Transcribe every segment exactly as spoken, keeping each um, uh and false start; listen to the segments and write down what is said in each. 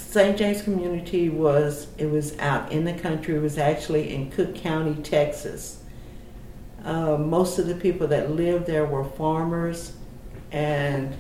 Saint James community was, it was out in the country. It was actually in Cook County, Texas. Uh, most of the people that lived there were farmers, and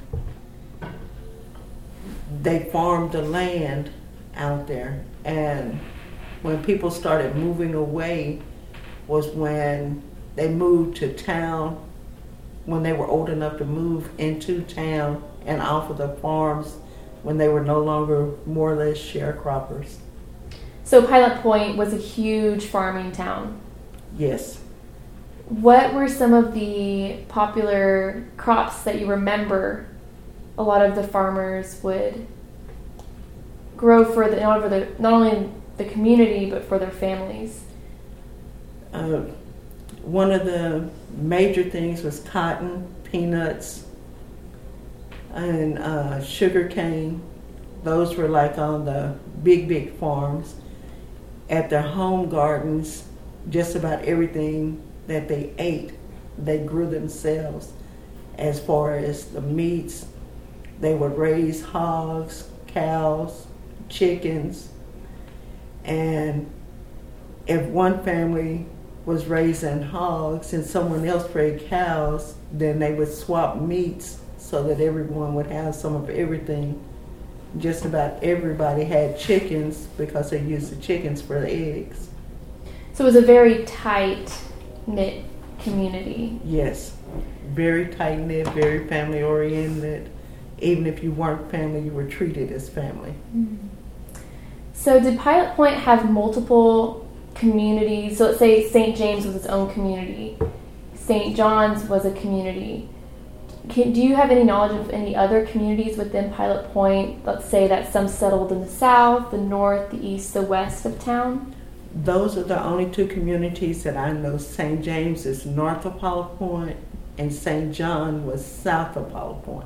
they farmed the land out there. And when people started moving away was when they moved to town, when they were old enough to move into town and off of the farms, when they were no longer more or less sharecroppers. So Pilot Point was a huge farming town. Yes. What were some of the popular crops that you remember a lot of the farmers would grow for the, not, for the, not only the community but for their families? Uh, one of the major things was cotton, peanuts, and uh, sugar cane. Those were like on the big, big farms. At their home gardens, just about everything that they ate, they grew themselves. As far as the meats, they would raise hogs, cows, chickens, and if one family was raising hogs and someone else raised cows, then they would swap meats so that everyone would have some of everything. Just about everybody had chickens because they used the chickens for the eggs. So it was a very tight-knit community. Yes, very tight-knit, very family-oriented. Even if you weren't family, you were treated as family. Mm-hmm. So did Pilot Point have multiple communities? So let's say Saint James was its own community. Saint John's was a community. Can, do you have any knowledge of any other communities within Pilot Point? Let's say that some settled in the south, the north, the east, the west of town? Those are the only two communities that I know. Saint James is north of Pilot Point, and Saint John was south of Pilot Point.